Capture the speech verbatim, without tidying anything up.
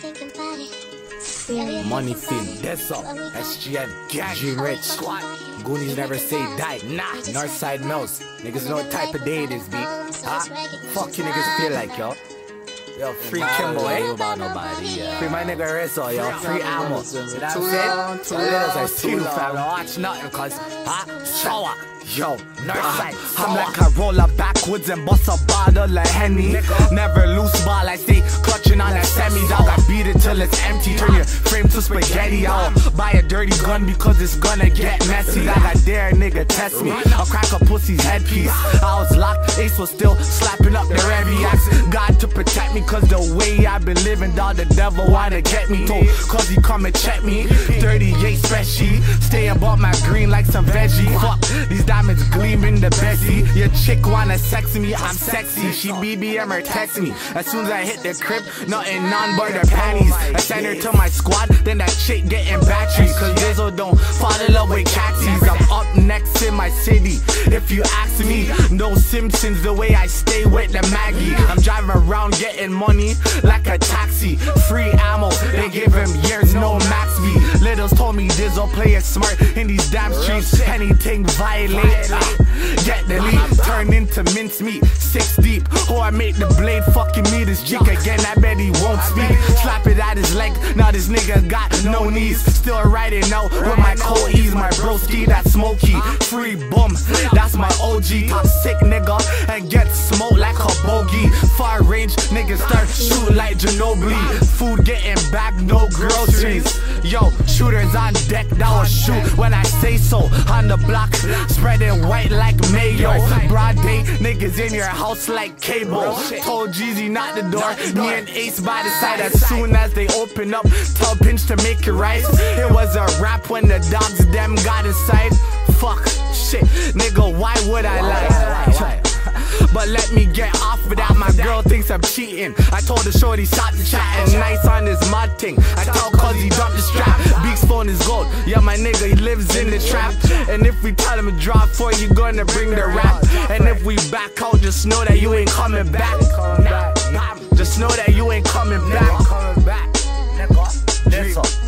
Money Fin, that's up. S G N, G Rich, Goonies never say die, nah. Northside Mills, niggas know what type of day it is, B. Huh? Fuck you niggas feel like, yo. Yo, free Kimbo, eh? About nobody, yeah. Free my nigga Rizzo, yo. Free ammo. You know what I'm saying? Two little I see you, fam. Watch nothing, cause, huh? Shower. Yo, Northside, uh, I'm like I roll up backwards and bust a bottle of Henny. Never loose ball, I stay clutching on that semi. Dog, I beat it till it's empty. Turn your frame to spaghetti. I'll buy a dirty gun because it's gonna get messy. Like I dare a nigga test me. I'll crack a pussy's headpiece. I was locked, Ace was still slapping up the heavy axe. God to protect me cause the way I've been living, dog, the devil wanna get me. Told cause he come and check me. thirty-eight special, stay above my green like some veggie. Fuck, these diamonds gleaming the Bessie. Your chick wanna sex me, I'm sexy. She B B M or text me. As soon as I hit the crib, nothing none but her panties. I send her to my squad, then that chick getting batteries. Cause Rizzo don't fall in love with cacties. I'm up next in my city. If you ask me, no Simpsons the way I stay with the Maggie. I'm driving around getting money like a taxi. Free ammo, they give him years, no max B. Littles told me Dizzo play it smart in these damn streets. Anything violate, get the lead, turn into mincemeat, six deep. Oh, I make the blade fucking me this cheek again. I bet he won't speak. Slap it at his leg. Now this nigga got no knees. Still riding out with my Coe's, my broski, that smoky. Free bum, that's my O G. Top sick nigga and get smoked like a bogey. Far range niggas start shooting like Ginobili. Food getting back, no groceries. Yo, shooters on deck, that was shoot when I say so. On the block, spreading white like mayo. Broad day, niggas in your house like cable. Told Jeezy not the door, me and Ace by the side. As soon as they open up, tell Pinch to make it right. It was a rap when the dogs them got inside. Fuck, shit, nigga, why would I lie? But let me get off of that, my girl thinks I'm cheating. I told the shorty stop the chat and nice on his mud thing. I tell cause he dumped the strap, Beak's phone is gold. Yeah, my nigga, he lives in the trap. And if we tell him to drop four, you gonna bring the rap. And if we back out, just know that you ain't coming back. Nah, nah, just know that you ain't coming back. Nigga,